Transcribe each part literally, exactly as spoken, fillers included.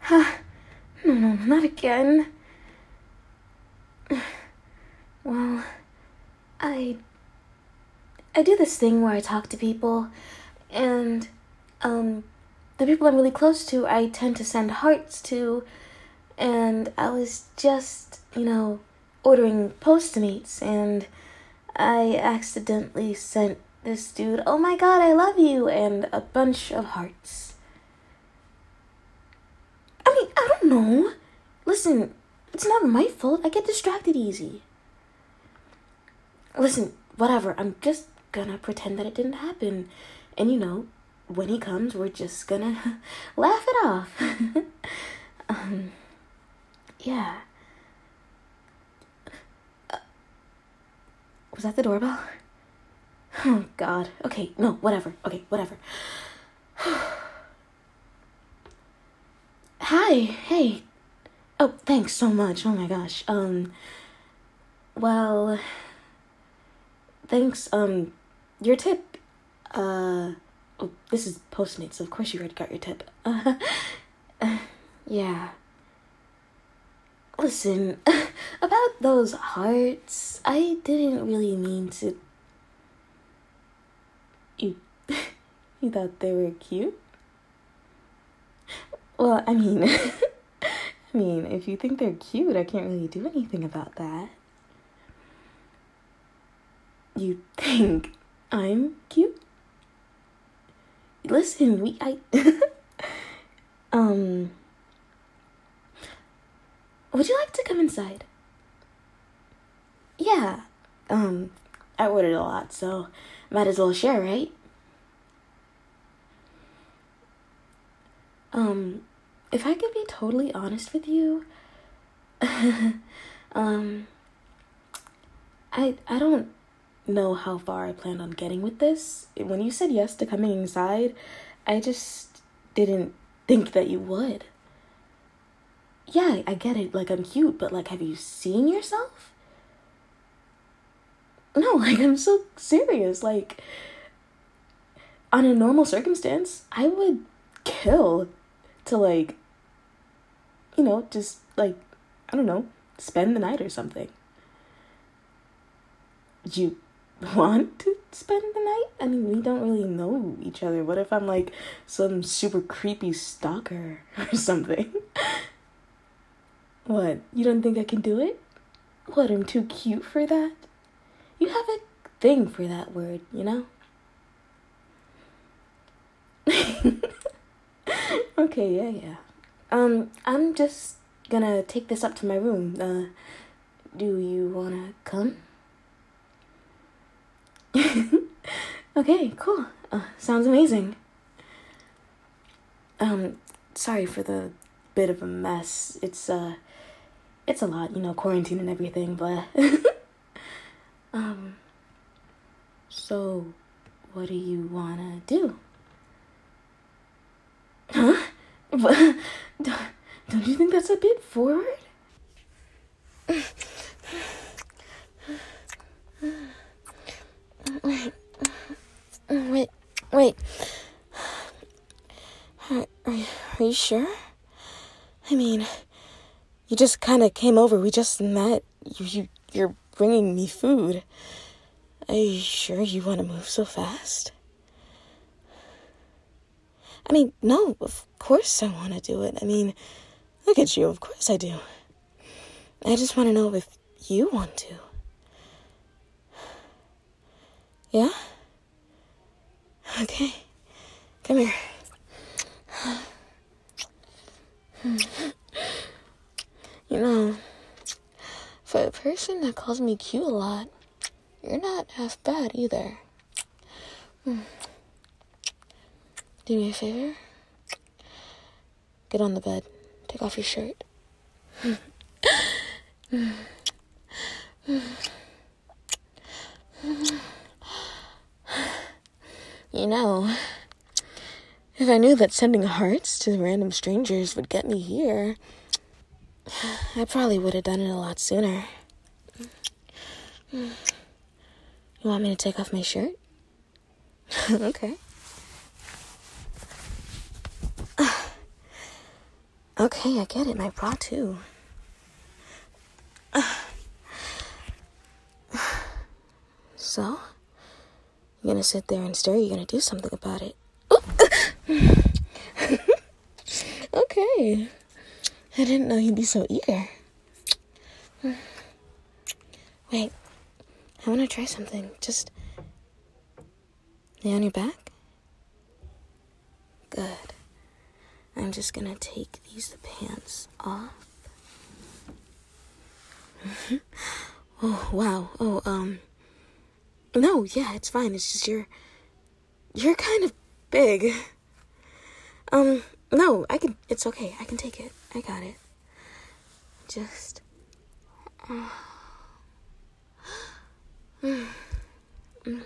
no, no, not again. Well, I... I do this thing where I talk to people, and, um, the people I'm really close to, I tend to send hearts to, and I was just, you know, ordering Postmates, and I accidentally sent this dude, "Oh my god, I love you," and a bunch of hearts. I mean, I don't know. Listen, it's not my fault. I get distracted easy. Listen, whatever. I'm just gonna pretend that it didn't happen. And you know, when he comes, we're just gonna laugh it off. um, yeah. Uh, was that the doorbell? Oh, God. Okay, no, whatever. Okay, whatever. Hi, hey. Oh, thanks so much. Oh my gosh. Um, well, thanks. Um, your tip. Uh, oh, this is Postmates. Of course you already got your tip. Uh, uh yeah. Listen, about those hearts, I didn't really mean to... You, you thought they were cute? Well, I mean, I mean, if you think they're cute, I can't really do anything about that. You think I'm cute? Listen, we, I, um, would you like to come inside? Yeah, um, I ordered a lot, so might as well share, right? Um, if I could be totally honest with you, um, I, I don't know how far I planned on getting with this. When you said yes to coming inside, I just didn't think that you would. Yeah, I get it, like, I'm cute, but, like, have you seen yourself? No, like, I'm so serious, like, on a normal circumstance, I would kill to, like, you know, just, like, I don't know, spend the night or something. You want to spend the night? I mean, we don't really know each other. What if I'm, like, some super creepy stalker or something? What, you don't think I can do it? What, I'm too cute for that? You have a thing for that word, you know? Okay, yeah, yeah. Um, I'm just gonna take this up to my room. Uh, do you wanna come? Okay, cool. Uh, sounds amazing. Um, sorry for the bit of a mess. It's, uh, it's a lot, you know, quarantine and everything, but, um, so, what do you wanna do? Huh? What? Don't you think that's a bit forward? Wait, wait, wait. Are, are, are you sure? I mean, you just kind of came over. We just met. You, you, you're bringing me food. Are you sure you want to move so fast? I mean, no, of course I want to do it. I mean, look at you. Of course I do. I just want to know if you want to. Yeah? Okay. Come here. You know, for a person that calls me cute a lot, you're not half bad either. Hmm. Do me a favor. Get on the bed. Take off your shirt. You know, if I knew that sending hearts to random strangers would get me here, I probably would have done it a lot sooner. You want me to take off my shirt? Okay. Okay, I get it. My bra, too. So? You're gonna sit there and stare, you're gonna do something about it. Okay. I didn't know you'd be so eager. Wait. I wanna try something. Just lay on your back. Good. I'm just gonna take these pants off. Oh, wow. Oh, um... No, yeah, it's fine. It's just you're... You're kind of big. Um, no, I can... It's okay. I can take it. I got it. Just... Uh, mm, mm.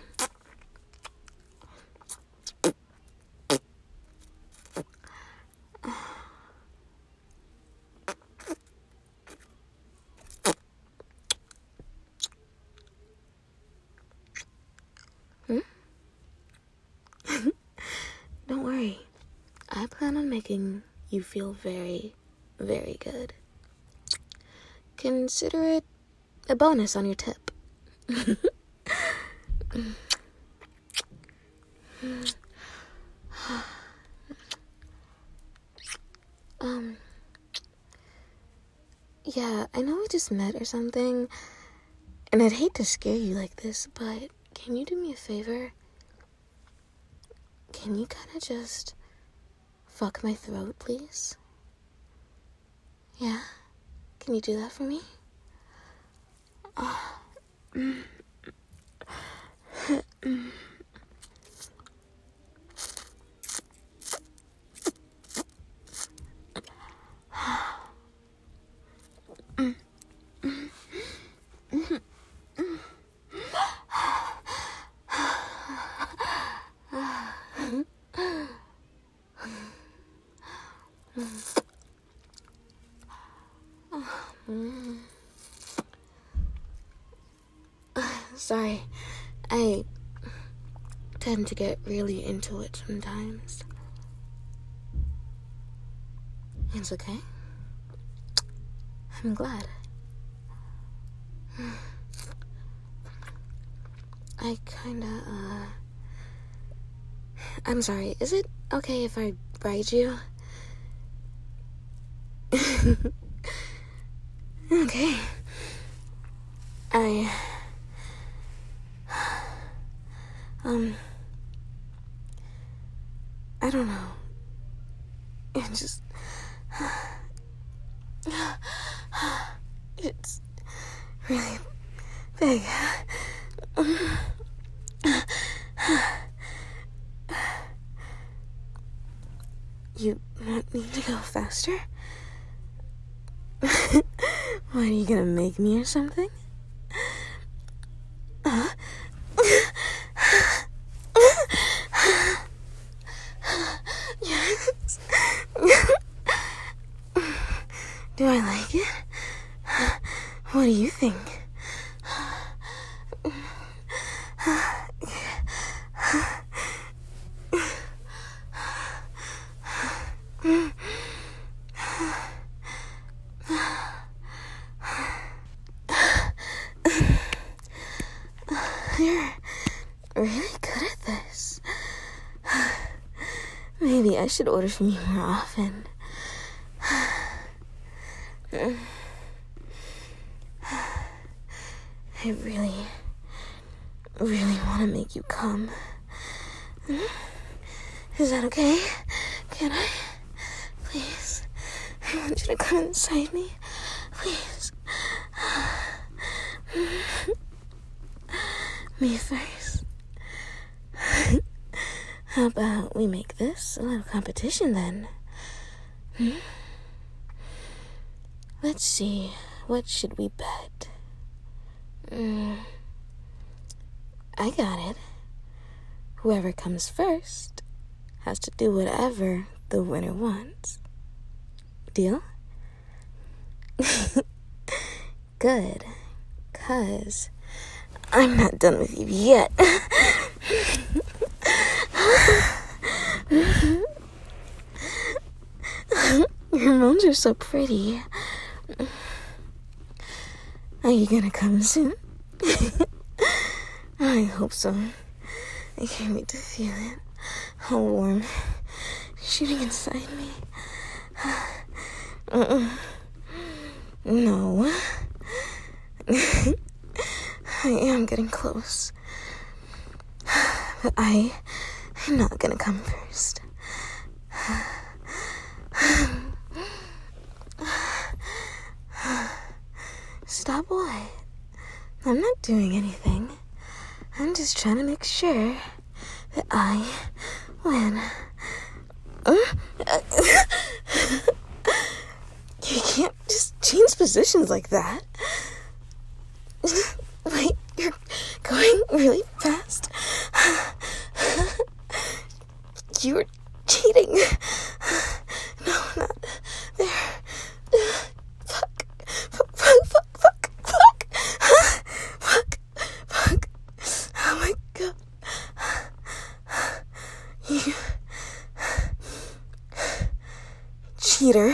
Don't worry. I plan on making you feel very, very good. Consider it a bonus on your tip. um, yeah, I know we just met or something, and I'd hate to scare you like this, but can you do me a favor? Can you kind of just fuck my throat, please? Yeah? Can you do that for me? Oh. Mm. Mm. Sorry, I tend to get really into it sometimes. It's okay. I'm glad. I kinda, uh... I'm sorry, is it okay if I bride you? Okay. I... Um... I don't know. It just... It's really big. You want me to go faster? What, are you gonna make me or something? Uh? Yes. Do I like it? What do you think? You're really good at this. Maybe I should order from you more often. I really, really want to make you come. Is that okay? Can I? Please. I want you to come inside me. Please. Me first. How about we make this a little competition then? Hmm? Let's see. What should we bet? Mm, I got it. Whoever comes first has to do whatever the winner wants. Deal? Good. 'Cause I'm not done with you yet. Your moans are so pretty. Are you gonna come soon? I hope so. I can't wait to feel it. How warm. Shooting inside me. Uh-uh. No. I am getting close. But I am not gonna come first. Stop what? I'm not doing anything. I'm just trying to make sure that I win. You can't just change positions like that. Wait, you're going really fast. You were cheating. No, not there. Fuck. Fuck, fuck, fuck, fuck, fuck. Fuck, fuck. Oh my god. You cheater.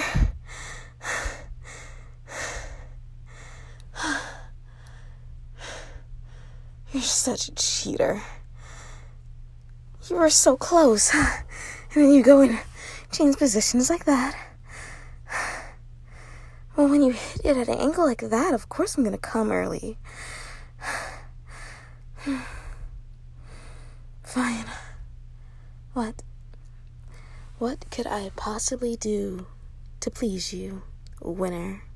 You're such a cheater. You were so close. And then you go and change positions like that. Well, when you hit it at an angle like that, of course I'm gonna come early. Fine. What? What could I possibly do to please you, winner?